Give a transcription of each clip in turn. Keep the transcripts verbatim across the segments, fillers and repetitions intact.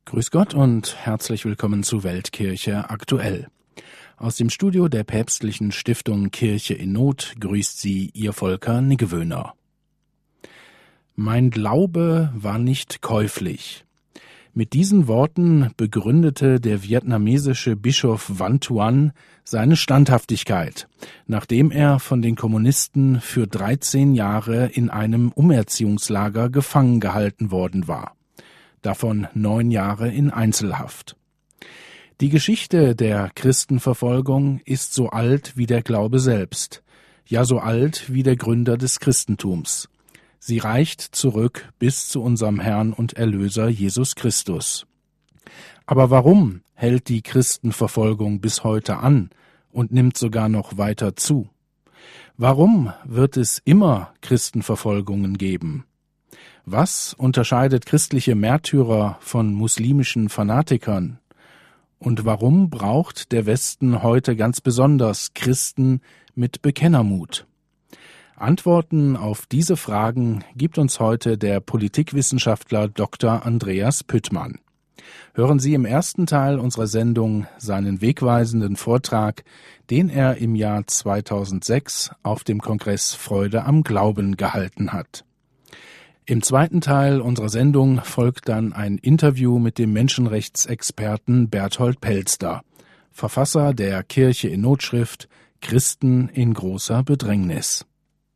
Grüß Gott und herzlich willkommen zu Weltkirche aktuell. Aus dem Studio der päpstlichen Stiftung Kirche in Not grüßt Sie Ihr Volker Niggewöhner. Mein Glaube war nicht käuflich. Mit diesen Worten begründete der vietnamesische Bischof Van Thuan seine Standhaftigkeit, nachdem er von den Kommunisten für dreizehn Jahre in einem Umerziehungslager gefangen gehalten worden war. Davon neun Jahre in Einzelhaft. Die Geschichte der Christenverfolgung ist so alt wie der Glaube selbst, ja so alt wie der Gründer des Christentums. Sie reicht zurück bis zu unserem Herrn und Erlöser Jesus Christus. Aber warum hält die Christenverfolgung bis heute an und nimmt sogar noch weiter zu? Warum wird es immer Christenverfolgungen geben? Was unterscheidet christliche Märtyrer von muslimischen Fanatikern? Und warum braucht der Westen heute ganz besonders Christen mit Bekennermut? Antworten auf diese Fragen gibt uns heute der Politikwissenschaftler Doktor Andreas Püttmann. Hören Sie im ersten Teil unserer Sendung seinen wegweisenden Vortrag, den er im Jahr zweitausendsechs auf dem Kongress Freude am Glauben gehalten hat. Im zweiten Teil unserer Sendung folgt dann ein Interview mit dem Menschenrechtsexperten Berthold Pelster, Verfasser der Kirche in Notschrift Christen in großer Bedrängnis.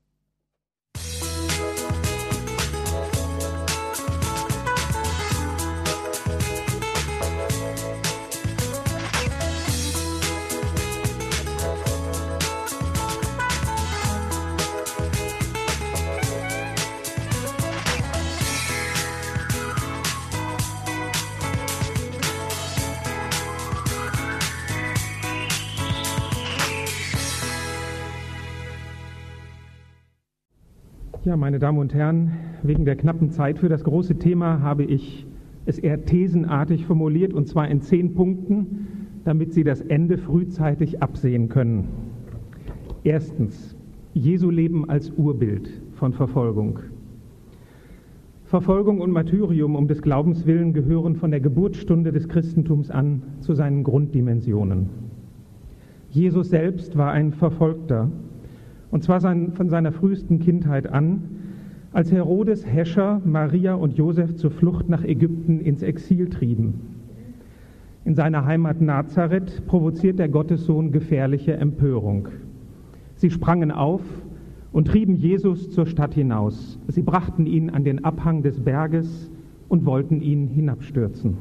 Ja, meine Damen und Herren, wegen der knappen Zeit für das große Thema habe ich es eher thesenartig formuliert, und zwar in zehn Punkten, damit Sie das Ende frühzeitig absehen können. Erstens, Jesu Leben als Urbild von Verfolgung. Verfolgung und Martyrium um des Glaubens willen gehören von der Geburtsstunde des Christentums an zu seinen Grunddimensionen. Jesus selbst war ein Verfolgter, und zwar sein, von seiner frühesten Kindheit an, als Herodes Häscher Maria und Josef zur Flucht nach Ägypten ins Exil trieben. In seiner Heimat Nazareth provoziert der Gottessohn gefährliche Empörung. Sie sprangen auf und trieben Jesus zur Stadt hinaus. Sie brachten ihn an den Abhang des Berges und wollten ihn hinabstürzen.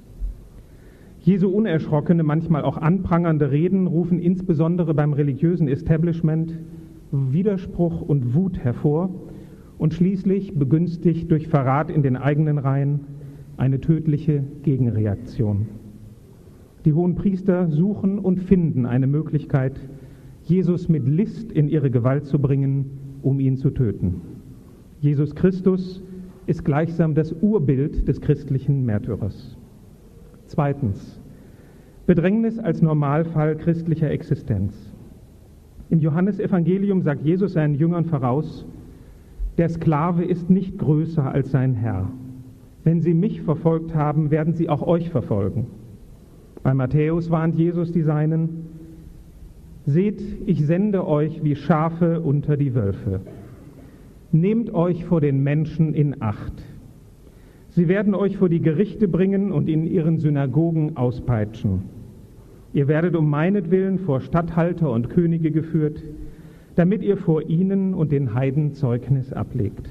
Jesu unerschrockene, manchmal auch anprangernde Reden rufen insbesondere beim religiösen Establishment Widerspruch und Wut hervor und schließlich, begünstigt durch Verrat in den eigenen Reihen, eine tödliche Gegenreaktion. Die Hohenpriester suchen und finden eine Möglichkeit, Jesus mit List in ihre Gewalt zu bringen, um ihn zu töten. Jesus Christus ist gleichsam das Urbild des christlichen Märtyrers. Zweitens, Bedrängnis als Normalfall christlicher Existenz. Im Johannesevangelium sagt Jesus seinen Jüngern voraus: Der Sklave ist nicht größer als sein Herr. Wenn sie mich verfolgt haben, werden sie auch euch verfolgen. Bei Matthäus warnt Jesus die Seinen: Seht, ich sende euch wie Schafe unter die Wölfe. Nehmt euch vor den Menschen in Acht. Sie werden euch vor die Gerichte bringen und in ihren Synagogen auspeitschen. Ihr werdet um meinetwillen vor Statthalter und Könige geführt, damit ihr vor ihnen und den Heiden Zeugnis ablegt.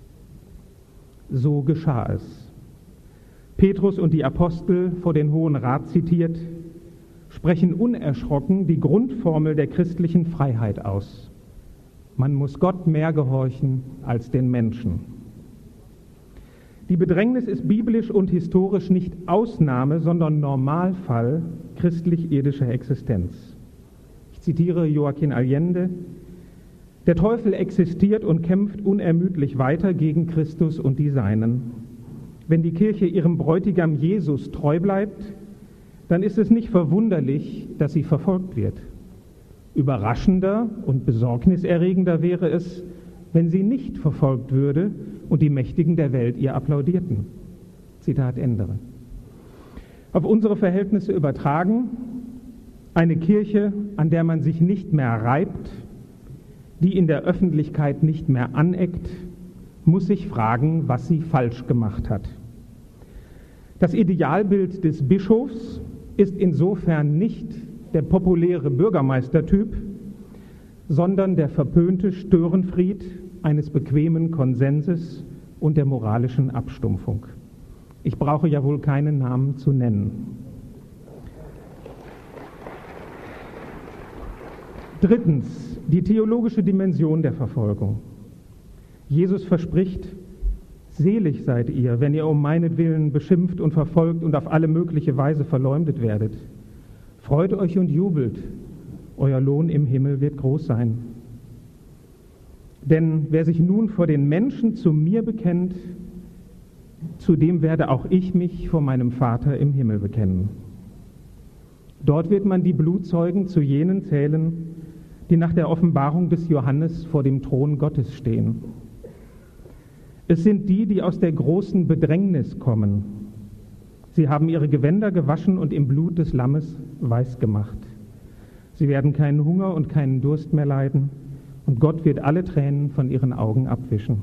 So geschah es. Petrus und die Apostel, vor den Hohen Rat zitiert, sprechen unerschrocken die Grundformel der christlichen Freiheit aus. Man muss Gott mehr gehorchen als den Menschen. Die Bedrängnis ist biblisch und historisch nicht Ausnahme, sondern Normalfall christlich-irdischer Existenz. Ich zitiere Joaquín Allende: Der Teufel existiert und kämpft unermüdlich weiter gegen Christus und die Seinen. Wenn die Kirche ihrem Bräutigam Jesus treu bleibt, dann ist es nicht verwunderlich, dass sie verfolgt wird. Überraschender und besorgniserregender wäre es, wenn sie nicht verfolgt würde und die Mächtigen der Welt ihr applaudierten. Zitat Ende. Auf unsere Verhältnisse übertragen, eine Kirche, an der man sich nicht mehr reibt, die in der Öffentlichkeit nicht mehr aneckt, muss sich fragen, was sie falsch gemacht hat. Das Idealbild des Bischofs ist insofern nicht der populäre Bürgermeistertyp, sondern der verpönte Störenfried eines bequemen Konsenses und der moralischen Abstumpfung. Ich brauche ja wohl keinen Namen zu nennen. Drittens, die theologische Dimension der Verfolgung. Jesus verspricht, selig seid ihr, wenn ihr um meinetwillen beschimpft und verfolgt und auf alle mögliche Weise verleumdet werdet. Freut euch und jubelt, euer Lohn im Himmel wird groß sein. Denn wer sich nun vor den Menschen zu mir bekennt, zu dem werde auch ich mich vor meinem Vater im Himmel bekennen. Dort wird man die Blutzeugen zu jenen zählen, die nach der Offenbarung des Johannes vor dem Thron Gottes stehen. Es sind die, die aus der großen Bedrängnis kommen. Sie haben ihre Gewänder gewaschen und im Blut des Lammes weiß gemacht. Sie werden keinen Hunger und keinen Durst mehr leiden, und Gott wird alle Tränen von ihren Augen abwischen.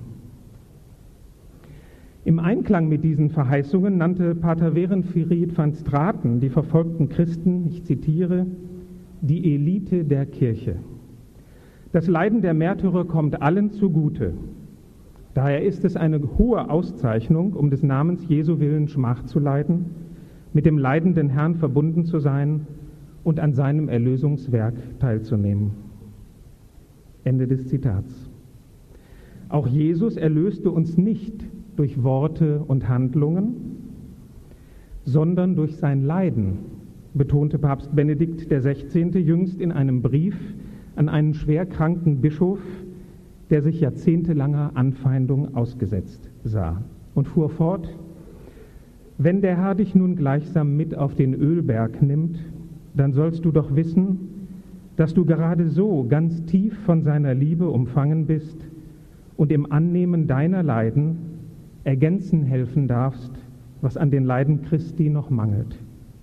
Im Einklang mit diesen Verheißungen nannte Pater Werenfried van Straten die verfolgten Christen, ich zitiere, die Elite der Kirche. Das Leiden der Märtyrer kommt allen zugute. Daher ist es eine hohe Auszeichnung, um des Namens Jesu willen Schmach zu leiden, mit dem leidenden Herrn verbunden zu sein und an seinem Erlösungswerk teilzunehmen. Ende des Zitats. Auch Jesus erlöste uns nicht durch Worte und Handlungen, sondern durch sein Leiden, betonte Papst Benedikt der Sechzehnte jüngst in einem Brief an einen schwerkranken Bischof, der sich jahrzehntelanger Anfeindung ausgesetzt sah, und fuhr fort: Wenn der Herr dich nun gleichsam mit auf den Ölberg nimmt, dann sollst du doch wissen, dass du gerade so ganz tief von seiner Liebe umfangen bist und im Annehmen deiner Leiden ergänzen helfen darfst, was an den Leiden Christi noch mangelt.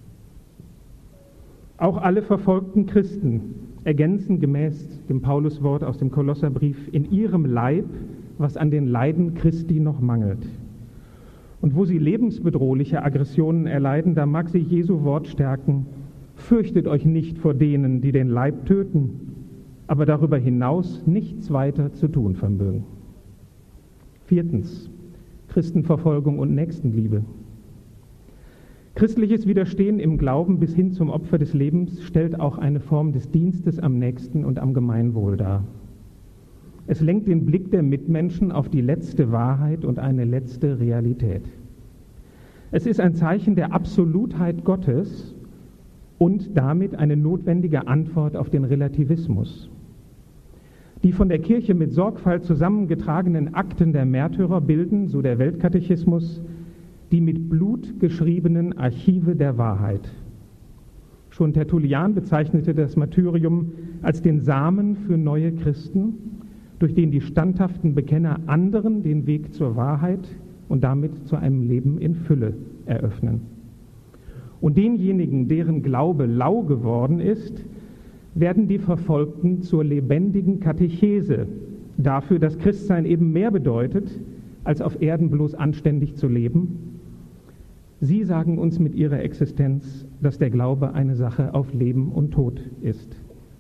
Auch alle verfolgten Christen ergänzen gemäß dem Pauluswort aus dem Kolosserbrief in ihrem Leib, was an den Leiden Christi noch mangelt. Und wo sie lebensbedrohliche Aggressionen erleiden, da mag sie Jesu Wort stärken: Fürchtet euch nicht vor denen, die den Leib töten, aber darüber hinaus nichts weiter zu tun vermögen. Viertens, Christenverfolgung und Nächstenliebe. Christliches Widerstehen im Glauben bis hin zum Opfer des Lebens stellt auch eine Form des Dienstes am Nächsten und am Gemeinwohl dar. Es lenkt den Blick der Mitmenschen auf die letzte Wahrheit und eine letzte Realität. Es ist ein Zeichen der Absolutheit Gottes und damit eine notwendige Antwort auf den Relativismus. Die von der Kirche mit Sorgfalt zusammengetragenen Akten der Märtyrer bilden, so der Weltkatechismus, die mit Blut geschriebenen Archive der Wahrheit. Schon Tertullian bezeichnete das Martyrium als den Samen für neue Christen, durch den die standhaften Bekenner anderen den Weg zur Wahrheit und damit zu einem Leben in Fülle eröffnen. Und denjenigen, deren Glaube lau geworden ist, werden die Verfolgten zur lebendigen Katechese dafür, dass Christsein eben mehr bedeutet, als auf Erden bloß anständig zu leben. Sie sagen uns mit ihrer Existenz, dass der Glaube eine Sache auf Leben und Tod ist.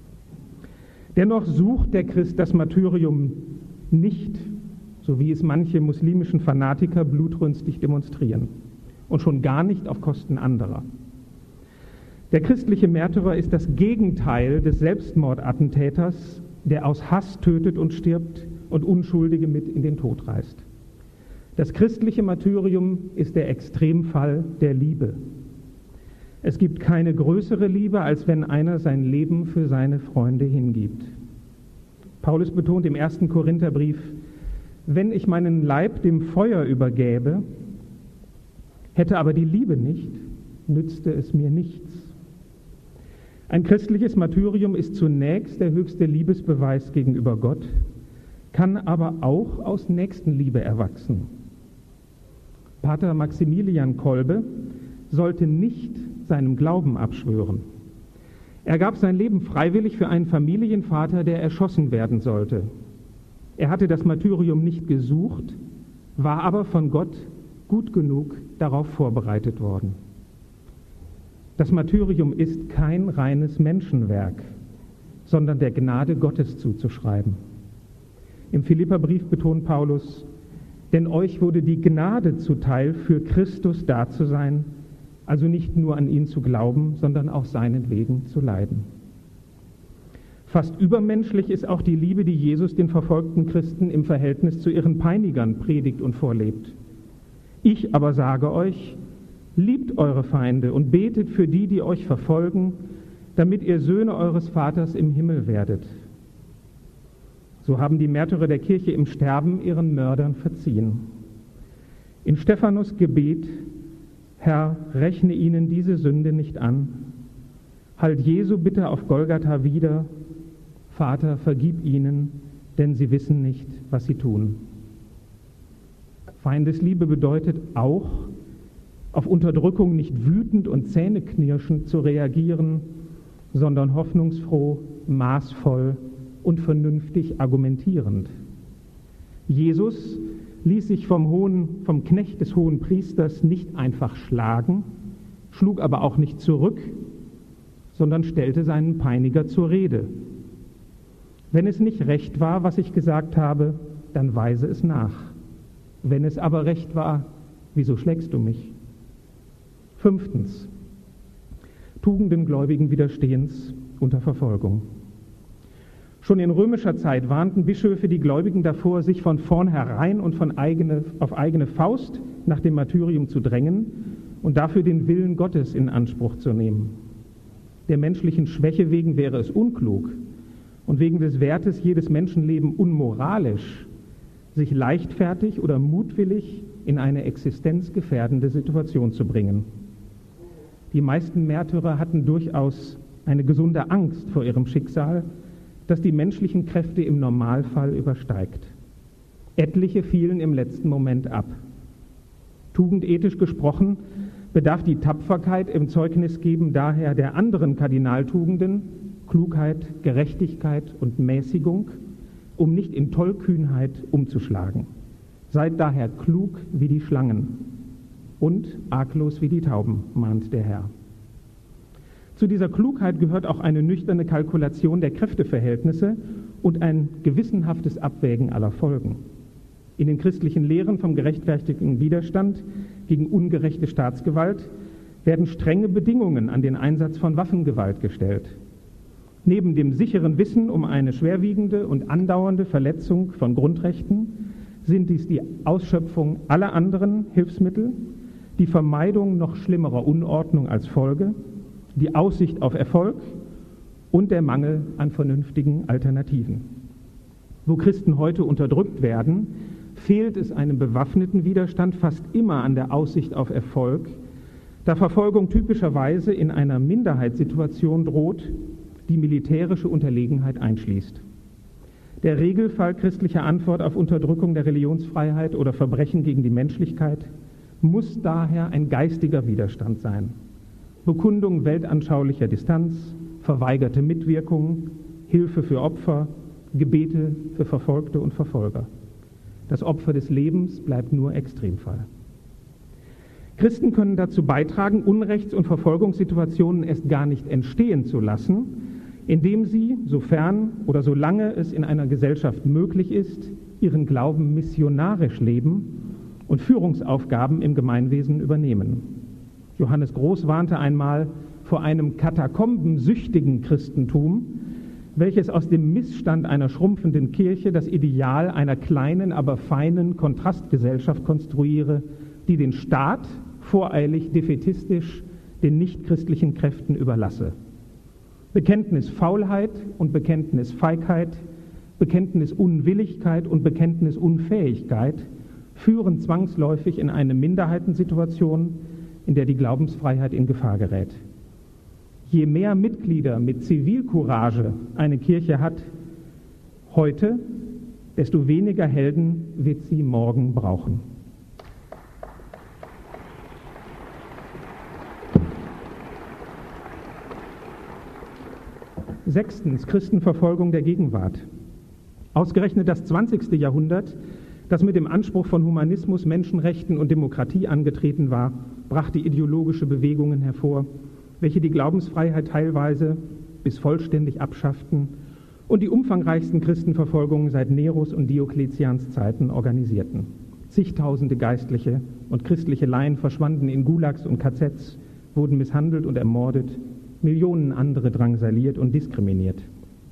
Dennoch sucht der Christ das Martyrium nicht, so wie es manche muslimischen Fanatiker blutrünstig demonstrieren, und schon gar nicht auf Kosten anderer. Der christliche Märtyrer ist das Gegenteil des Selbstmordattentäters, der aus Hass tötet und stirbt und Unschuldige mit in den Tod reißt. Das christliche Martyrium ist der Extremfall der Liebe. Es gibt keine größere Liebe, als wenn einer sein Leben für seine Freunde hingibt. Paulus betont im ersten Korintherbrief: Wenn ich meinen Leib dem Feuer übergäbe, hätte aber die Liebe nicht, nützte es mir nichts. Ein christliches Martyrium ist zunächst der höchste Liebesbeweis gegenüber Gott, kann aber auch aus Nächstenliebe erwachsen. Pater Maximilian Kolbe sollte nicht seinem Glauben abschwören. Er gab sein Leben freiwillig für einen Familienvater, der erschossen werden sollte. Er hatte das Martyrium nicht gesucht, war aber von Gott gut genug darauf vorbereitet worden. Das Martyrium ist kein reines Menschenwerk, sondern der Gnade Gottes zuzuschreiben. Im Philipperbrief betont Paulus: Denn euch wurde die Gnade zuteil, für Christus da zu sein, also nicht nur an ihn zu glauben, sondern auch seinetwegen zu leiden. Fast übermenschlich ist auch die Liebe, die Jesus den verfolgten Christen im Verhältnis zu ihren Peinigern predigt und vorlebt. Ich aber sage euch, liebt eure Feinde und betet für die, die euch verfolgen, damit ihr Söhne eures Vaters im Himmel werdet. So haben die Märtyrer der Kirche im Sterben ihren Mördern verziehen. In Stephanus Gebet: Herr, rechne ihnen diese Sünde nicht an. Halt Jesu Bitte auf Golgatha wieder: Vater, vergib ihnen, denn sie wissen nicht, was sie tun. Feindesliebe bedeutet auch, auf Unterdrückung nicht wütend und zähneknirschend zu reagieren, sondern hoffnungsfroh, maßvoll und vernünftig argumentierend. Jesus ließ sich vom, hohen, vom Knecht des hohen Priesters nicht einfach schlagen, schlug aber auch nicht zurück, sondern stellte seinen Peiniger zur Rede. Wenn es nicht recht war, was ich gesagt habe, dann weise es nach. Wenn es aber recht war, wieso schlägst du mich? Fünftens: Tugenden Gläubigen widerstehens unter Verfolgung. Schon in römischer Zeit warnten Bischöfe die Gläubigen davor, sich von vornherein und von eigene, auf eigene Faust nach dem Martyrium zu drängen und dafür den Willen Gottes in Anspruch zu nehmen. Der menschlichen Schwäche wegen wäre es unklug und wegen des Wertes jedes Menschenleben unmoralisch, sich leichtfertig oder mutwillig in eine existenzgefährdende Situation zu bringen. Die meisten Märtyrer hatten durchaus eine gesunde Angst vor ihrem Schicksal, das die menschlichen Kräfte im Normalfall übersteigt. Etliche fielen im letzten Moment ab. Tugendethisch gesprochen bedarf die Tapferkeit im Zeugnisgeben daher der anderen Kardinaltugenden, Klugheit, Gerechtigkeit und Mäßigung, um nicht in Tollkühnheit umzuschlagen. Seid daher klug wie die Schlangen und arglos wie die Tauben, mahnt der Herr. Zu dieser Klugheit gehört auch eine nüchterne Kalkulation der Kräfteverhältnisse und ein gewissenhaftes Abwägen aller Folgen. In den christlichen Lehren vom gerechtfertigten Widerstand gegen ungerechte Staatsgewalt werden strenge Bedingungen an den Einsatz von Waffengewalt gestellt. Neben dem sicheren Wissen um eine schwerwiegende und andauernde Verletzung von Grundrechten sind dies die Ausschöpfung aller anderen Hilfsmittel, die Vermeidung noch schlimmerer Unordnung als Folge, die Aussicht auf Erfolg und der Mangel an vernünftigen Alternativen. Wo Christen heute unterdrückt werden, fehlt es einem bewaffneten Widerstand fast immer an der Aussicht auf Erfolg, da Verfolgung typischerweise in einer Minderheitssituation droht, die militärische Unterlegenheit einschließt. Der Regelfall christlicher Antwort auf Unterdrückung der Religionsfreiheit oder Verbrechen gegen die Menschlichkeit muss daher ein geistiger Widerstand sein. Bekundung weltanschaulicher Distanz, verweigerte Mitwirkung, Hilfe für Opfer, Gebete für Verfolgte und Verfolger. Das Opfer des Lebens bleibt nur Extremfall. Christen können dazu beitragen, Unrechts- und Verfolgungssituationen erst gar nicht entstehen zu lassen, indem sie, sofern oder solange es in einer Gesellschaft möglich ist, ihren Glauben missionarisch leben und Führungsaufgaben im Gemeinwesen übernehmen. Johannes Groß warnte einmal vor einem katakombensüchtigen Christentum, welches aus dem Missstand einer schrumpfenden Kirche das Ideal einer kleinen, aber feinen Kontrastgesellschaft konstruiere, die den Staat voreilig defätistisch den nichtchristlichen Kräften überlasse. Bekenntnis Faulheit und Bekenntnis Feigheit, Bekenntnis Unwilligkeit und Bekenntnis Unfähigkeit führen zwangsläufig in eine Minderheitensituation, in der die Glaubensfreiheit in Gefahr gerät. Je mehr Mitglieder mit Zivilcourage eine Kirche hat heute, desto weniger Helden wird sie morgen brauchen. Sechstens, Christenverfolgung der Gegenwart. Ausgerechnet das zwanzigste Jahrhundert, das mit dem Anspruch von Humanismus, Menschenrechten und Demokratie angetreten war, brachte ideologische Bewegungen hervor, welche die Glaubensfreiheit teilweise bis vollständig abschafften und die umfangreichsten Christenverfolgungen seit Neros und Diokletians Zeiten organisierten. Zigtausende Geistliche und christliche Laien verschwanden in Gulags und K Zs, wurden misshandelt und ermordet, Millionen andere drangsaliert und diskriminiert.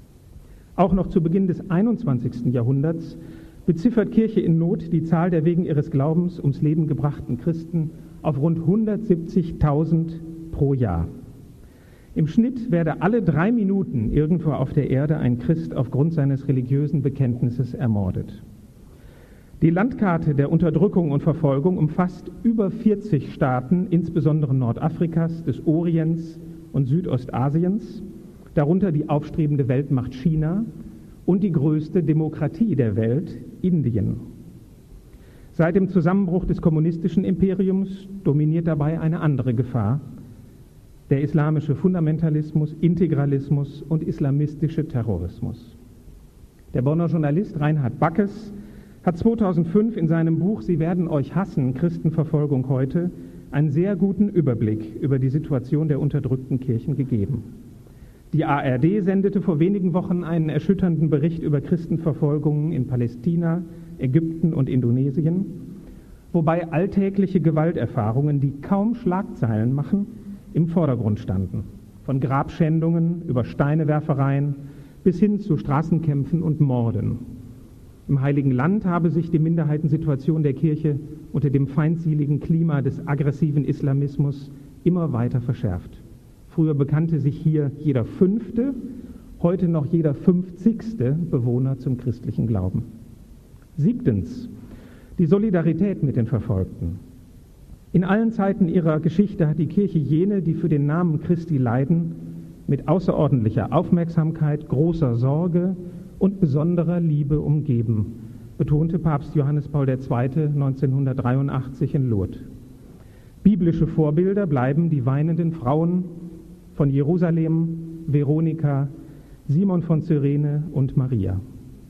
Auch noch zu Beginn des einundzwanzigsten Jahrhunderts beziffert Kirche in Not die Zahl der wegen ihres Glaubens ums Leben gebrachten Christen auf rund hundertsiebzigtausend pro Jahr. Im Schnitt werde alle drei Minuten irgendwo auf der Erde ein Christ aufgrund seines religiösen Bekenntnisses ermordet. Die Landkarte der Unterdrückung und Verfolgung umfasst über vierzig Staaten, insbesondere Nordafrikas, des Orients und Südostasiens, darunter die aufstrebende Weltmacht China und die größte Demokratie der Welt, Indien. Seit dem Zusammenbruch des kommunistischen Imperiums dominiert dabei eine andere Gefahr: der islamische Fundamentalismus, Integralismus und islamistische Terrorismus. Der Bonner Journalist Reinhard Backes hat zweitausendfünf in seinem Buch »Sie werden euch hassen, Christenverfolgung heute« einen sehr guten Überblick über die Situation der unterdrückten Kirchen gegeben. Die A R D sendete vor wenigen Wochen einen erschütternden Bericht über Christenverfolgungen in Palästina, Ägypten und Indonesien, wobei alltägliche Gewalterfahrungen, die kaum Schlagzeilen machen, im Vordergrund standen. Von Grabschändungen über Steinewerfereien bis hin zu Straßenkämpfen und Morden. Im Heiligen Land habe sich die Minderheitensituation der Kirche unter dem feindseligen Klima des aggressiven Islamismus immer weiter verschärft. Früher bekannte sich hier jeder fünfte, heute noch jeder fünfzigste Bewohner zum christlichen Glauben. Siebtens, die Solidarität mit den Verfolgten. In allen Zeiten ihrer Geschichte hat die Kirche jene, die für den Namen Christi leiden, mit außerordentlicher Aufmerksamkeit, großer Sorge und besonderer Liebe umgeben, betonte Papst Johannes Paul der Zweite neunzehnhundertdreiundachtzig in Lourdes. Biblische Vorbilder bleiben die weinenden Frauen von Jerusalem, Veronika, Simon von Cyrene und Maria.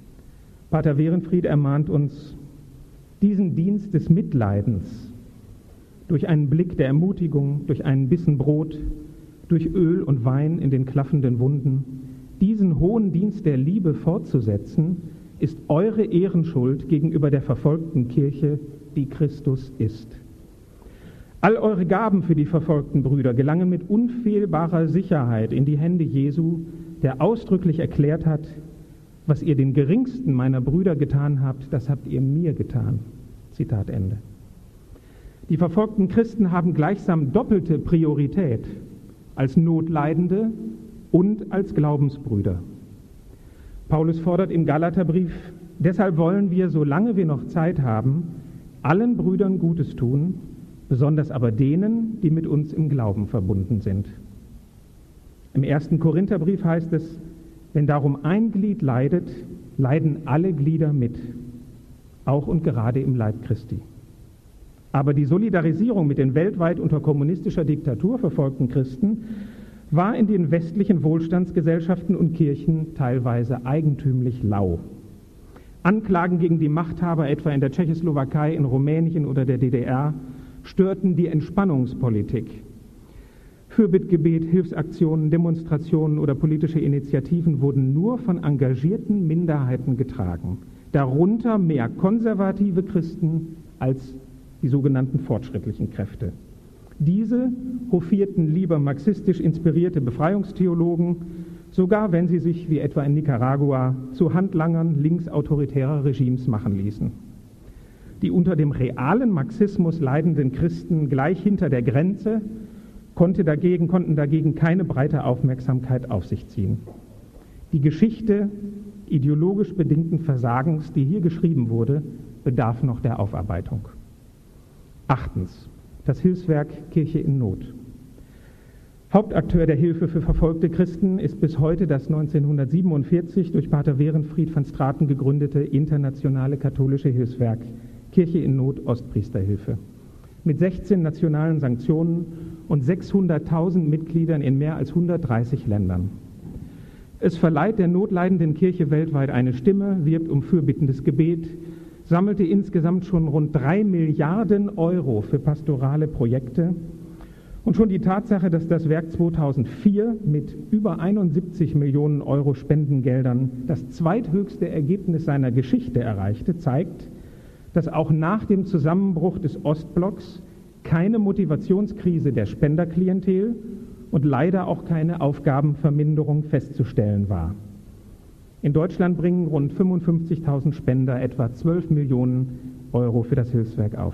Pater Werenfried ermahnt uns, diesen Dienst des Mitleidens durch einen Blick der Ermutigung, durch einen Bissen Brot, durch Öl und Wein in den klaffenden Wunden, diesen hohen Dienst der Liebe fortzusetzen, ist eure Ehrenschuld gegenüber der verfolgten Kirche, die Christus ist. All eure Gaben für die verfolgten Brüder gelangen mit unfehlbarer Sicherheit in die Hände Jesu, der ausdrücklich erklärt hat, was ihr den geringsten meiner Brüder getan habt, das habt ihr mir getan. Zitat Ende. Die verfolgten Christen haben gleichsam doppelte Priorität als Notleidende und als Glaubensbrüder. Paulus fordert im Galaterbrief, deshalb wollen wir, solange wir noch Zeit haben, allen Brüdern Gutes tun, besonders aber denen, die mit uns im Glauben verbunden sind. Im ersten Korintherbrief heißt es, wenn darum ein Glied leidet, leiden alle Glieder mit, auch und gerade im Leib Christi. Aber die Solidarisierung mit den weltweit unter kommunistischer Diktatur verfolgten Christen war in den westlichen Wohlstandsgesellschaften und Kirchen teilweise eigentümlich lau. Anklagen gegen die Machthaber etwa in der Tschechoslowakei, in Rumänien oder der D D R störten die Entspannungspolitik. Fürbittgebet, Hilfsaktionen, Demonstrationen oder politische Initiativen wurden nur von engagierten Minderheiten getragen, darunter mehr konservative Christen als die sogenannten fortschrittlichen Kräfte. Diese hofierten lieber marxistisch inspirierte Befreiungstheologen, sogar wenn sie sich, wie etwa in Nicaragua, zu Handlangern linksautoritärer Regimes machen ließen. Die unter dem realen Marxismus leidenden Christen gleich hinter der Grenze konnte dagegen, konnten dagegen keine breite Aufmerksamkeit auf sich ziehen. Die Geschichte ideologisch bedingten Versagens, die hier geschrieben wurde, bedarf noch der Aufarbeitung. Achtens. Das Hilfswerk Kirche in Not. Hauptakteur der Hilfe für verfolgte Christen ist bis heute das neunzehnhundertsiebenundvierzig durch Pater Werenfried van Straten gegründete internationale katholische Hilfswerk Kirche in Not Ostpriesterhilfe. Mit sechzehn nationalen Sanktionen und sechshunderttausend Mitgliedern in mehr als hundertdreißig Ländern. Es verleiht der notleidenden Kirche weltweit eine Stimme, wirbt um fürbittendes Gebet, sammelte insgesamt schon rund drei Milliarden Euro für pastorale Projekte. Und schon die Tatsache, dass das Werk zweitausendvier mit über einundsiebzig Millionen Euro Spendengeldern das zweithöchste Ergebnis seiner Geschichte erreichte, zeigt, dass auch nach dem Zusammenbruch des Ostblocks keine Motivationskrise der Spenderklientel und leider auch keine Aufgabenverminderung festzustellen war. In Deutschland bringen rund fünfundfünfzigtausend Spender etwa zwölf Millionen Euro für das Hilfswerk auf.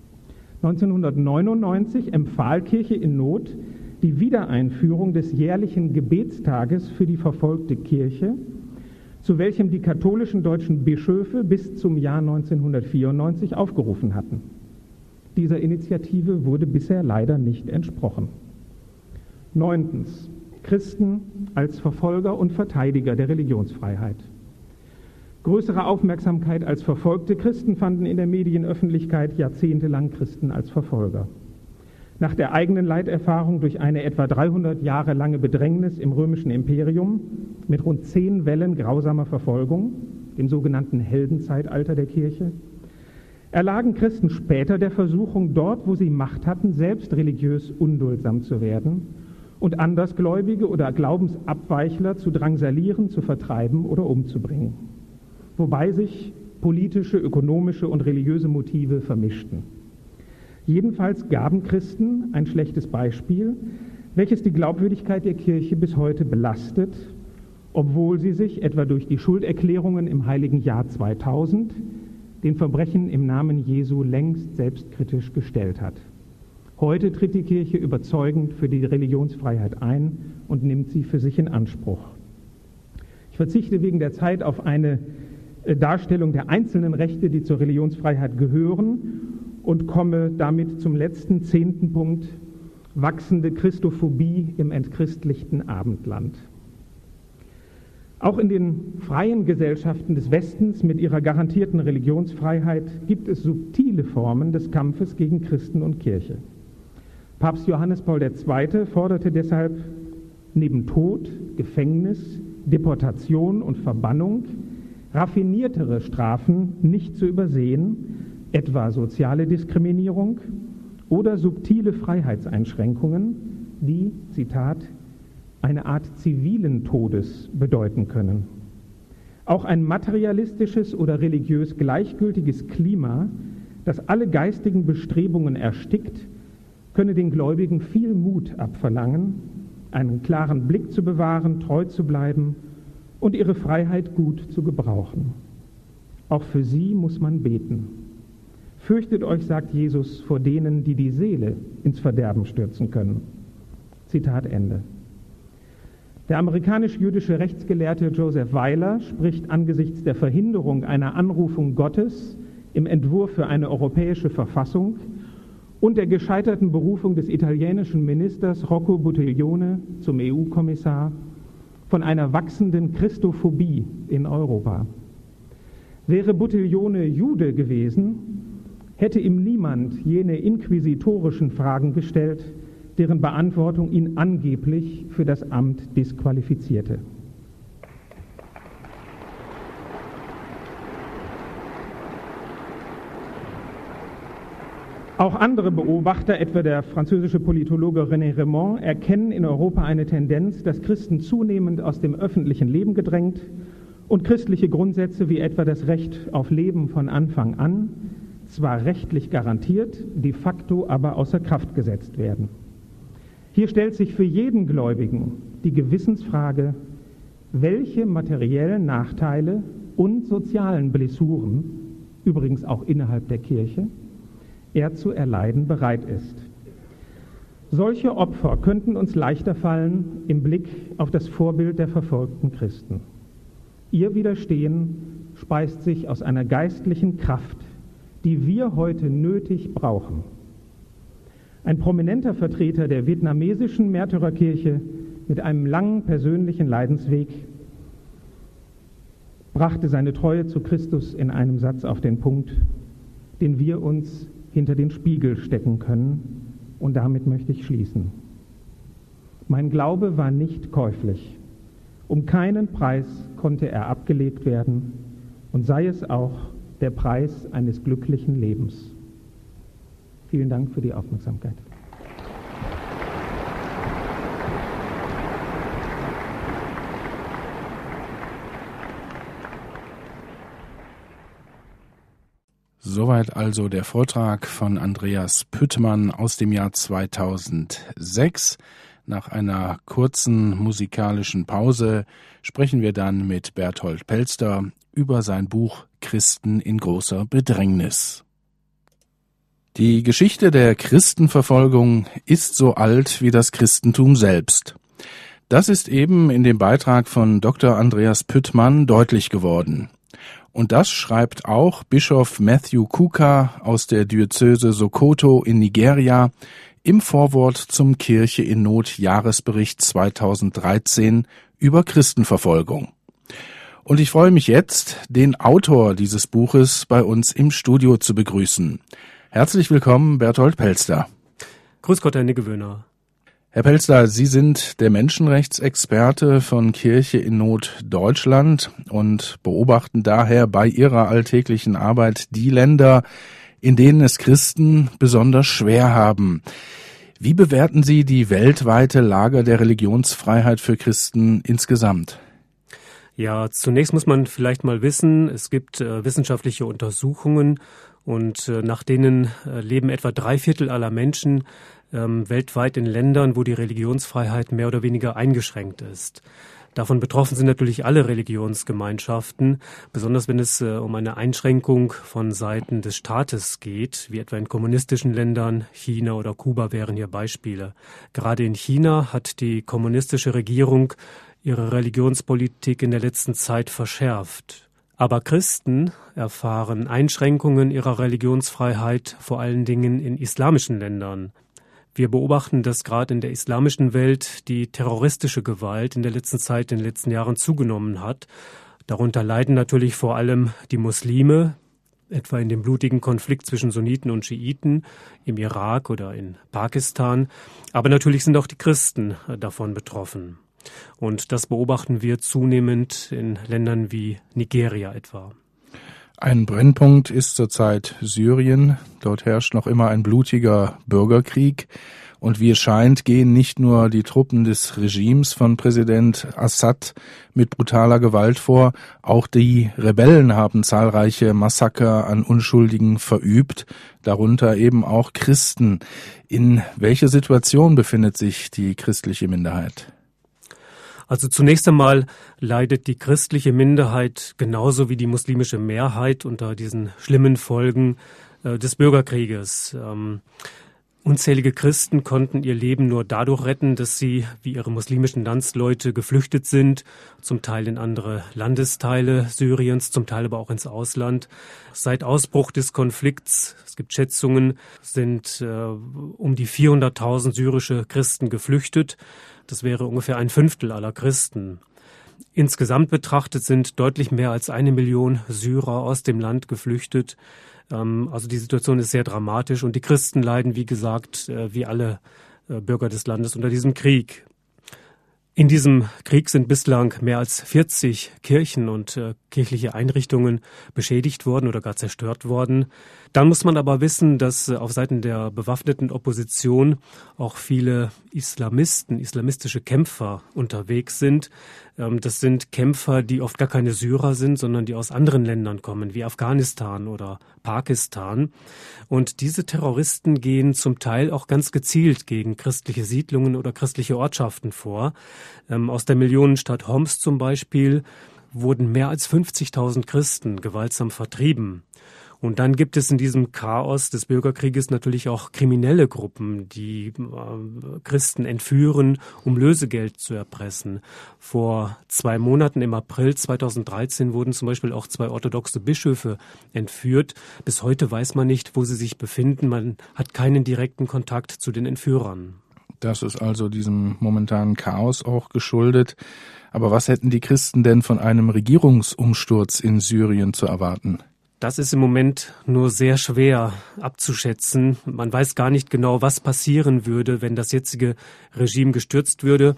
neunzehnhundertneunundneunzig empfahl Kirche in Not die Wiedereinführung des jährlichen Gebetstages für die verfolgte Kirche, zu welchem die katholischen deutschen Bischöfe bis zum Jahr neunzehnhundertvierundneunzig aufgerufen hatten. Dieser Initiative wurde bisher leider nicht entsprochen. Neuntens. Christen als Verfolger und Verteidiger der Religionsfreiheit. Größere Aufmerksamkeit als verfolgte Christen fanden in der Medienöffentlichkeit jahrzehntelang Christen als Verfolger. Nach der eigenen Leiterfahrung durch eine etwa dreihundert Jahre lange Bedrängnis im römischen Imperium mit rund zehn Wellen grausamer Verfolgung, dem sogenannten Heldenzeitalter der Kirche, erlagen Christen später der Versuchung, dort, wo sie Macht hatten, selbst religiös unduldsam zu werden und Andersgläubige oder Glaubensabweichler zu drangsalieren, zu vertreiben oder umzubringen, wobei sich politische, ökonomische und religiöse Motive vermischten. Jedenfalls gaben Christen ein schlechtes Beispiel, welches die Glaubwürdigkeit der Kirche bis heute belastet, obwohl sie sich etwa durch die Schulderklärungen im heiligen Jahr zweitausend den Verbrechen im Namen Jesu längst selbstkritisch gestellt hat. Heute tritt die Kirche überzeugend für die Religionsfreiheit ein und nimmt sie für sich in Anspruch. Ich verzichte wegen der Zeit auf eine Darstellung der einzelnen Rechte, die zur Religionsfreiheit gehören, und komme damit zum letzten, zehnten Punkt: wachsende Christophobie im entchristlichten Abendland. Auch in den freien Gesellschaften des Westens mit ihrer garantierten Religionsfreiheit gibt es subtile Formen des Kampfes gegen Christen und Kirche. Papst Johannes Paul der Zweite forderte deshalb neben Tod, Gefängnis, Deportation und Verbannung raffiniertere Strafen nicht zu übersehen, etwa soziale Diskriminierung oder subtile Freiheitseinschränkungen, die, Zitat, eine Art zivilen Todes bedeuten können. Auch ein materialistisches oder religiös gleichgültiges Klima, das alle geistigen Bestrebungen erstickt, könne den Gläubigen viel Mut abverlangen, einen klaren Blick zu bewahren, treu zu bleiben und ihre Freiheit gut zu gebrauchen. Auch für sie muss man beten. Fürchtet euch, sagt Jesus, vor denen, die die Seele ins Verderben stürzen können. Zitat Ende. Der amerikanisch-jüdische Rechtsgelehrte Joseph Weiler spricht angesichts der Verhinderung einer Anrufung Gottes im Entwurf für eine europäische Verfassung und der gescheiterten Berufung des italienischen Ministers Rocco Buttiglione zum E U-Kommissar von einer wachsenden Christophobie in Europa. Wäre Buttiglione Jude gewesen, hätte ihm niemand jene inquisitorischen Fragen gestellt, deren Beantwortung ihn angeblich für das Amt disqualifizierte. Auch andere Beobachter, etwa der französische Politologe René Raymond, erkennen in Europa eine Tendenz, dass Christen zunehmend aus dem öffentlichen Leben gedrängt und christliche Grundsätze wie etwa das Recht auf Leben von Anfang an zwar rechtlich garantiert, de facto aber außer Kraft gesetzt werden. Hier stellt sich für jeden Gläubigen die Gewissensfrage, welche materiellen Nachteile und sozialen Blessuren, übrigens auch innerhalb der Kirche, er zu erleiden bereit ist. Solche Opfer könnten uns leichter fallen im Blick auf das Vorbild der verfolgten Christen. Ihr Widerstehen speist sich aus einer geistlichen Kraft, die wir heute nötig brauchen. Ein prominenter Vertreter der vietnamesischen Märtyrerkirche mit einem langen persönlichen Leidensweg brachte seine Treue zu Christus in einem Satz auf den Punkt, den wir uns hinter den Spiegel stecken können, und damit möchte ich schließen. Mein Glaube war nicht käuflich, Um keinen Preis konnte er abgelegt werden und sei es auch der Preis eines glücklichen Lebens. Vielen Dank für die Aufmerksamkeit. Soweit also der Vortrag von Andreas Püttmann aus dem Jahr zweitausendsechs. Nach einer kurzen musikalischen Pause sprechen wir dann mit Berthold Pelster über sein Buch Christen in großer Bedrängnis. Die Geschichte der Christenverfolgung ist so alt wie das Christentum selbst. Das ist eben in dem Beitrag von Doktor Andreas Püttmann deutlich geworden. Und das schreibt auch Bischof Matthew Kukah aus der Diözese Sokoto in Nigeria im Vorwort zum Kirche in Not Jahresbericht zweitausenddreizehn über Christenverfolgung. Und ich freue mich jetzt, den Autor dieses Buches bei uns im Studio zu begrüßen. Herzlich willkommen, Berthold Pelster. Grüß Gott, Herr Niggewöhner. Herr Pelster, Sie sind der Menschenrechtsexperte von Kirche in Not Deutschland und beobachten daher bei Ihrer alltäglichen Arbeit die Länder, in denen es Christen besonders schwer haben. Wie bewerten Sie die weltweite Lage der Religionsfreiheit für Christen insgesamt? Ja, zunächst muss man vielleicht mal wissen, es gibt äh, wissenschaftliche Untersuchungen und äh, nach denen äh, leben etwa drei Viertel aller Menschen ähm, weltweit in Ländern, wo die Religionsfreiheit mehr oder weniger eingeschränkt ist. Davon betroffen sind natürlich alle Religionsgemeinschaften, besonders wenn es äh, um eine Einschränkung von Seiten des Staates geht, wie etwa in kommunistischen Ländern, China oder Kuba wären hier Beispiele. Gerade in China hat die kommunistische Regierung ihre Religionspolitik in der letzten Zeit verschärft. Aber Christen erfahren Einschränkungen ihrer Religionsfreiheit vor allen Dingen in islamischen Ländern. Wir beobachten, dass gerade in der islamischen Welt die terroristische Gewalt in der letzten Zeit, in den letzten Jahren zugenommen hat. Darunter leiden natürlich vor allem die Muslime, etwa in dem blutigen Konflikt zwischen Sunniten und Schiiten im Irak oder in Pakistan. Aber natürlich sind auch die Christen davon betroffen. Und das beobachten wir zunehmend in Ländern wie Nigeria etwa. Ein Brennpunkt ist zurzeit Syrien. Dort herrscht noch immer ein blutiger Bürgerkrieg. Und wie es scheint, gehen nicht nur die Truppen des Regimes von Präsident Assad mit brutaler Gewalt vor, auch die Rebellen haben zahlreiche Massaker an Unschuldigen verübt, darunter eben auch Christen. In welcher Situation befindet sich die christliche Minderheit? Also zunächst einmal leidet die christliche Minderheit genauso wie die muslimische Mehrheit unter diesen schlimmen Folgen äh, des Bürgerkrieges. Ähm, unzählige Christen konnten ihr Leben nur dadurch retten, dass sie, wie ihre muslimischen Landsleute, geflüchtet sind, zum Teil in andere Landesteile Syriens, zum Teil aber auch ins Ausland. Seit Ausbruch des Konflikts, es gibt Schätzungen, sind äh, um die vierhunderttausend syrische Christen geflüchtet. Das wäre ungefähr ein Fünftel aller Christen. Insgesamt betrachtet sind deutlich mehr als eine Million Syrer aus dem Land geflüchtet. Also die Situation ist sehr dramatisch und die Christen leiden, wie gesagt, wie alle Bürger des Landes unter diesem Krieg. In diesem Krieg sind bislang mehr als vierzig Kirchen und äh, kirchliche Einrichtungen beschädigt worden oder gar zerstört worden. Dann muss man aber wissen, dass äh, auf Seiten der bewaffneten Opposition auch viele Islamisten, islamistische Kämpfer unterwegs sind. Ähm, das sind Kämpfer, die oft gar keine Syrer sind, sondern die aus anderen Ländern kommen, wie Afghanistan oder Pakistan. Und diese Terroristen gehen zum Teil auch ganz gezielt gegen christliche Siedlungen oder christliche Ortschaften vor. Ähm, aus der Millionenstadt Homs zum Beispiel wurden mehr als fünfzigtausend Christen gewaltsam vertrieben. Und dann gibt es in diesem Chaos des Bürgerkrieges natürlich auch kriminelle Gruppen, die äh, Christen entführen, um Lösegeld zu erpressen. Vor zwei Monaten, im April zweitausenddreizehn, wurden zum Beispiel auch zwei orthodoxe Bischöfe entführt. Bis heute weiß man nicht, wo sie sich befinden. Man hat keinen direkten Kontakt zu den Entführern. Das ist also diesem momentanen Chaos auch geschuldet. Aber was hätten die Christen denn von einem Regierungsumsturz in Syrien zu erwarten? Das ist im Moment nur sehr schwer abzuschätzen. Man weiß gar nicht genau, was passieren würde, wenn das jetzige Regime gestürzt würde.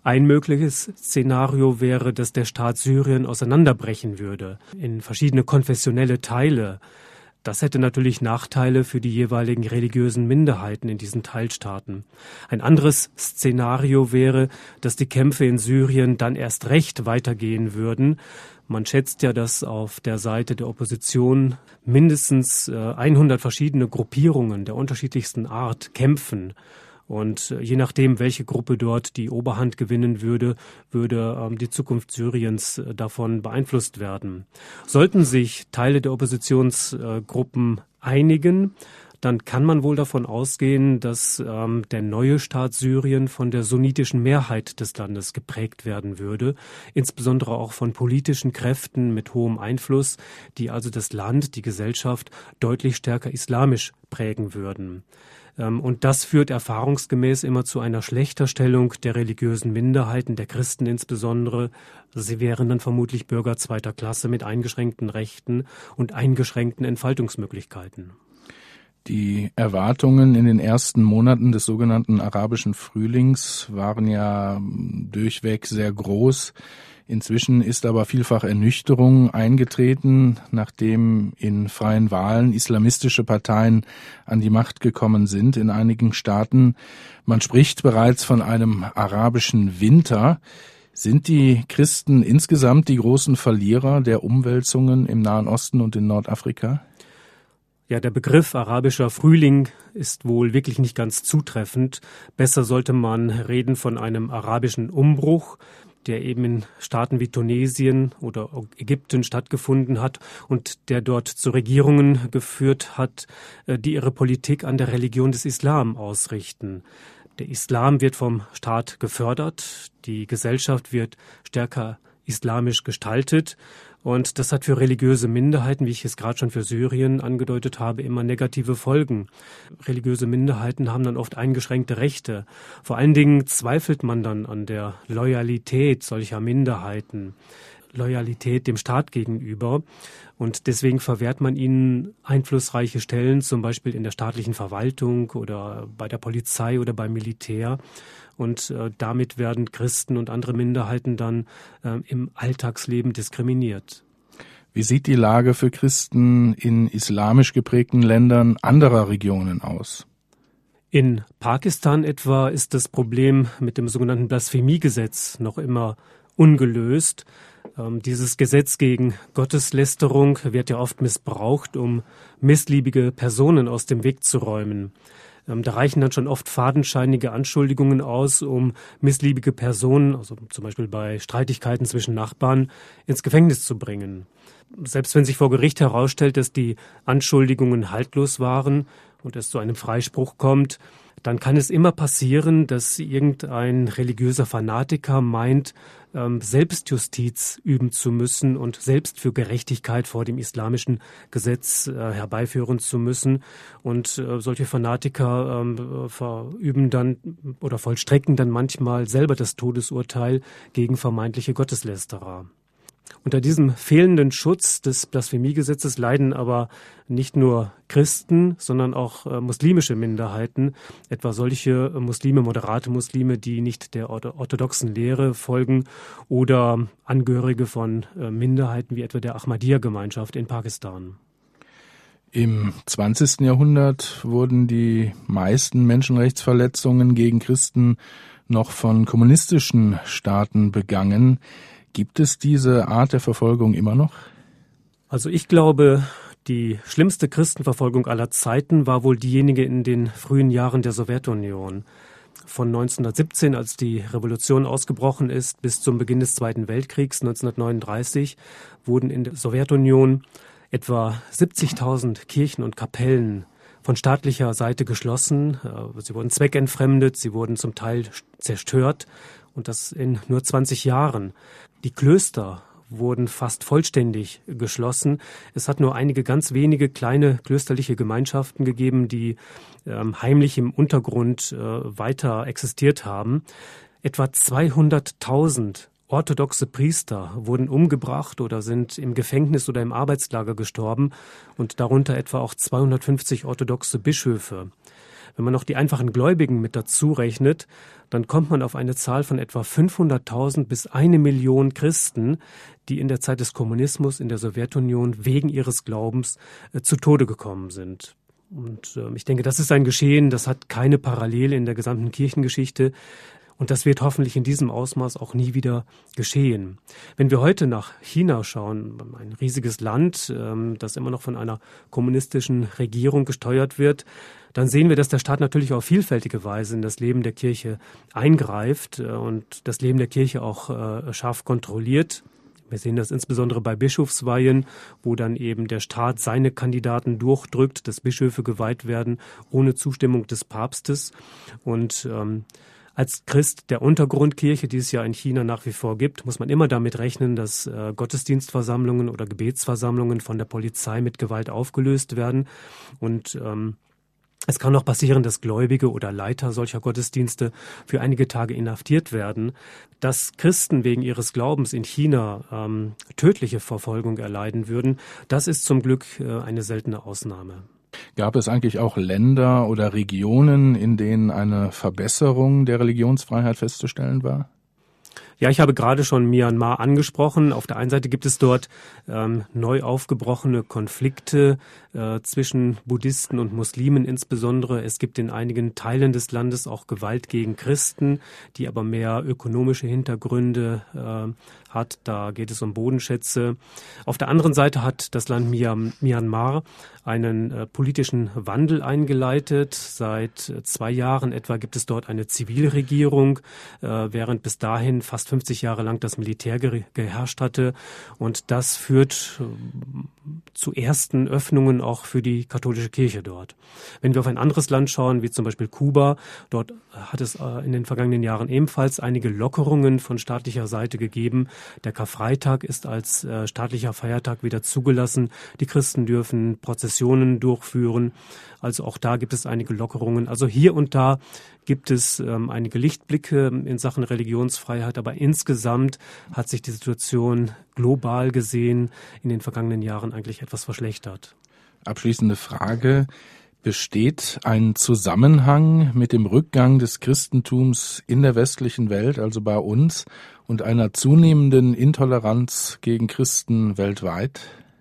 Ein mögliches Szenario wäre, dass der Staat Syrien auseinanderbrechen würde in verschiedene konfessionelle Teile. Das hätte natürlich Nachteile für die jeweiligen religiösen Minderheiten in diesen Teilstaaten. Ein anderes Szenario wäre, dass die Kämpfe in Syrien dann erst recht weitergehen würden. Man schätzt ja, dass auf der Seite der Opposition mindestens hundert verschiedene Gruppierungen der unterschiedlichsten Art kämpfen. Und je nachdem, welche Gruppe dort die Oberhand gewinnen würde, würde ähm, die Zukunft Syriens äh, davon beeinflusst werden. Sollten sich Teile der Oppositionsgruppen äh, einigen, dann kann man wohl davon ausgehen, dass ähm, der neue Staat Syrien von der sunnitischen Mehrheit des Landes geprägt werden würde, insbesondere auch von politischen Kräften mit hohem Einfluss, die also das Land, die Gesellschaft deutlich stärker islamisch prägen würden. Und das führt erfahrungsgemäß immer zu einer Schlechterstellung der religiösen Minderheiten, der Christen insbesondere. Sie wären dann vermutlich Bürger zweiter Klasse mit eingeschränkten Rechten und eingeschränkten Entfaltungsmöglichkeiten. Die Erwartungen in den ersten Monaten des sogenannten arabischen Frühlings waren ja durchweg sehr groß. Inzwischen ist aber vielfach Ernüchterung eingetreten, nachdem in freien Wahlen islamistische Parteien an die Macht gekommen sind in einigen Staaten. Man spricht bereits von einem arabischen Winter. Sind die Christen insgesamt die großen Verlierer der Umwälzungen im Nahen Osten und in Nordafrika? Ja, der Begriff arabischer Frühling ist wohl wirklich nicht ganz zutreffend. Besser sollte man reden von einem arabischen Umbruch, der eben in Staaten wie Tunesien oder Ägypten stattgefunden hat und der dort zu Regierungen geführt hat, die ihre Politik an der Religion des Islam ausrichten. Der Islam wird vom Staat gefördert, die Gesellschaft wird stärker islamisch gestaltet. Und das hat für religiöse Minderheiten, wie ich es gerade schon für Syrien angedeutet habe, immer negative Folgen. Religiöse Minderheiten haben dann oft eingeschränkte Rechte. Vor allen Dingen zweifelt man dann an der Loyalität solcher Minderheiten, Loyalität dem Staat gegenüber. Und deswegen verwehrt man ihnen einflussreiche Stellen, zum Beispiel in der staatlichen Verwaltung oder bei der Polizei oder beim Militär. Und äh, damit werden Christen und andere Minderheiten dann äh, im Alltagsleben diskriminiert. Wie sieht die Lage für Christen in islamisch geprägten Ländern anderer Regionen aus? In Pakistan etwa ist das Problem mit dem sogenannten Blasphemiegesetz noch immer ungelöst. Ähm, dieses Gesetz gegen Gotteslästerung wird ja oft missbraucht, um missliebige Personen aus dem Weg zu räumen. Ähm, da reichen dann schon oft fadenscheinige Anschuldigungen aus, um missliebige Personen, also zum Beispiel bei Streitigkeiten zwischen Nachbarn, ins Gefängnis zu bringen. Selbst wenn sich vor Gericht herausstellt, dass die Anschuldigungen haltlos waren und es zu einem Freispruch kommt, dann kann es immer passieren, dass irgendein religiöser Fanatiker meint, ähm, Selbstjustiz üben zu müssen und selbst für Gerechtigkeit vor dem islamischen Gesetz äh, herbeiführen zu müssen. Und äh, solche Fanatiker ähm, verüben dann oder vollstrecken dann manchmal selber das Todesurteil gegen vermeintliche Gotteslästerer. Unter diesem fehlenden Schutz des Blasphemiegesetzes leiden aber nicht nur Christen, sondern auch äh, muslimische Minderheiten, etwa solche Muslime, moderate Muslime, die nicht der orthodoxen Lehre folgen, oder Angehörige von äh, Minderheiten wie etwa der Ahmadiyya-Gemeinschaft in Pakistan. Im zwanzigsten Jahrhundert wurden die meisten Menschenrechtsverletzungen gegen Christen noch von kommunistischen Staaten begangen. Gibt es diese Art der Verfolgung immer noch? Also ich glaube, die schlimmste Christenverfolgung aller Zeiten war wohl diejenige in den frühen Jahren der Sowjetunion. Von neunzehnhundertsiebzehn, als die Revolution ausgebrochen ist, bis zum Beginn des Zweiten Weltkriegs neunzehnhundertneununddreißig wurden in der Sowjetunion etwa siebzigtausend Kirchen und Kapellen von staatlicher Seite geschlossen. Sie wurden zweckentfremdet, sie wurden zum Teil zerstört. Und das in nur zwanzig Jahren. Die Klöster wurden fast vollständig geschlossen. Es hat nur einige ganz wenige kleine klösterliche Gemeinschaften gegeben, die ähm, heimlich im Untergrund äh, weiter existiert haben. Etwa zweihunderttausend orthodoxe Priester wurden umgebracht oder sind im Gefängnis oder im Arbeitslager gestorben und darunter etwa auch zweihundertfünfzig orthodoxe Bischöfe. Wenn man noch die einfachen Gläubigen mit dazu rechnet, dann kommt man auf eine Zahl von etwa fünfhunderttausend bis eine Million Christen, die in der Zeit des Kommunismus in der Sowjetunion wegen ihres Glaubens äh, zu Tode gekommen sind. Und äh, ich denke, das ist ein Geschehen, das hat keine Parallele in der gesamten Kirchengeschichte. Und das wird hoffentlich in diesem Ausmaß auch nie wieder geschehen. Wenn wir heute nach China schauen, ein riesiges Land, ähm, das immer noch von einer kommunistischen Regierung gesteuert wird, dann sehen wir, dass der Staat natürlich auf vielfältige Weise in das Leben der Kirche eingreift äh, und das Leben der Kirche auch äh, scharf kontrolliert. Wir sehen das insbesondere bei Bischofsweihen, wo dann eben der Staat seine Kandidaten durchdrückt, dass Bischöfe geweiht werden ohne Zustimmung des Papstes. Und ähm, als Christ der Untergrundkirche, die es ja in China nach wie vor gibt, muss man immer damit rechnen, dass äh, Gottesdienstversammlungen oder Gebetsversammlungen von der Polizei mit Gewalt aufgelöst werden. Und ähm, es kann auch passieren, dass Gläubige oder Leiter solcher Gottesdienste für einige Tage inhaftiert werden. Dass Christen wegen ihres Glaubens in China ähm, tödliche Verfolgung erleiden würden, das ist zum Glück äh, eine seltene Ausnahme. Gab es eigentlich auch Länder oder Regionen, in denen eine Verbesserung der Religionsfreiheit festzustellen war? Ja, ich habe gerade schon Myanmar angesprochen. Auf der einen Seite gibt es dort ähm, neu aufgebrochene Konflikte äh, zwischen Buddhisten und Muslimen insbesondere. Es gibt in einigen Teilen des Landes auch Gewalt gegen Christen, die aber mehr ökonomische Hintergründe äh, hat. Da geht es um Bodenschätze. Auf der anderen Seite hat das Land Myanmar einen äh, politischen Wandel eingeleitet. Seit äh, zwei Jahren etwa gibt es dort eine Zivilregierung, äh, während bis dahin fast fünfzig Jahre lang das Militär ge- geherrscht hatte. Und das führt äh, zu ersten Öffnungen auch für die katholische Kirche dort. Wenn wir auf ein anderes Land schauen, wie zum Beispiel Kuba, dort hat es äh, in den vergangenen Jahren ebenfalls einige Lockerungen von staatlicher Seite gegeben. Der Karfreitag ist als äh, staatlicher Feiertag wieder zugelassen. Die Christen dürfen Prozessionen durchführen. Also auch da gibt es einige Lockerungen. Also hier und da gibt es ähm, einige Lichtblicke in Sachen Religionsfreiheit. Aber insgesamt hat sich die Situation global gesehen in den vergangenen Jahren eigentlich etwas verschlechtert. Abschließende Frage. Besteht ein Zusammenhang mit dem Rückgang des Christentums in der westlichen Welt, also bei uns, und einer zunehmenden Intoleranz gegen Christen weltweit?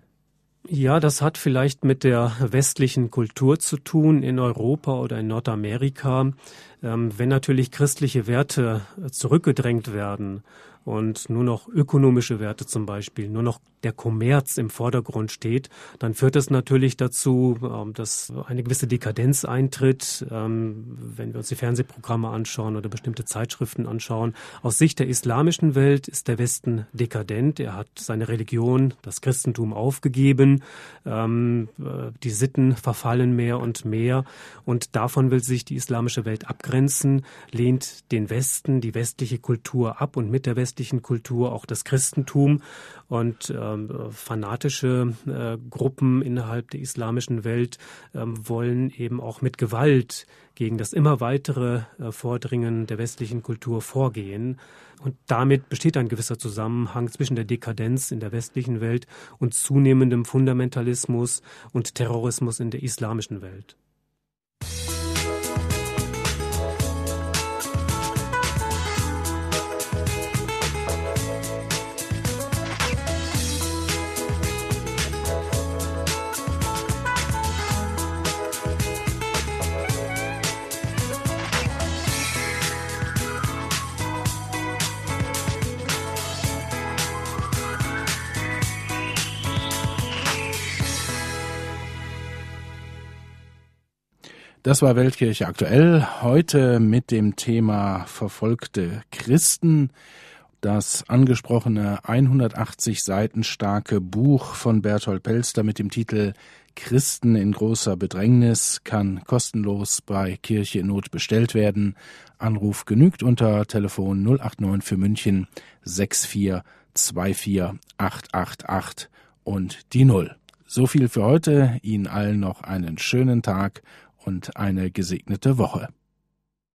Ja, das hat vielleicht mit der westlichen Kultur zu tun in Europa oder in Nordamerika. Ähm, wenn natürlich christliche Werte zurückgedrängt werden und nur noch ökonomische Werte zum Beispiel, nur noch der Kommerz im Vordergrund steht, dann führt das natürlich dazu, dass eine gewisse Dekadenz eintritt, wenn wir uns die Fernsehprogramme anschauen oder bestimmte Zeitschriften anschauen. Aus Sicht der islamischen Welt ist der Westen dekadent. Er hat seine Religion, das Christentum, aufgegeben. Die Sitten verfallen mehr und mehr. Und davon will sich die islamische Welt abgrenzen, lehnt den Westen, die westliche Kultur ab und mit der westlichen Kultur auch das Christentum. Und ähm, fanatische äh, Gruppen innerhalb der islamischen Welt ähm, wollen eben auch mit Gewalt gegen das immer weitere äh, Vordringen der westlichen Kultur vorgehen. Und damit besteht ein gewisser Zusammenhang zwischen der Dekadenz in der westlichen Welt und zunehmendem Fundamentalismus und Terrorismus in der islamischen Welt. Das war Weltkirche aktuell, heute mit dem Thema verfolgte Christen. Das angesprochene hundertachtzig Seiten starke Buch von Berthold Pelster mit dem Titel Christen in großer Bedrängnis kann kostenlos bei Kirche in Not bestellt werden. Anruf genügt unter Telefon null acht neun für München sechs vier zwei vier acht acht acht und die Null. So viel für heute. Ihnen allen noch einen schönen Tag und eine gesegnete Woche.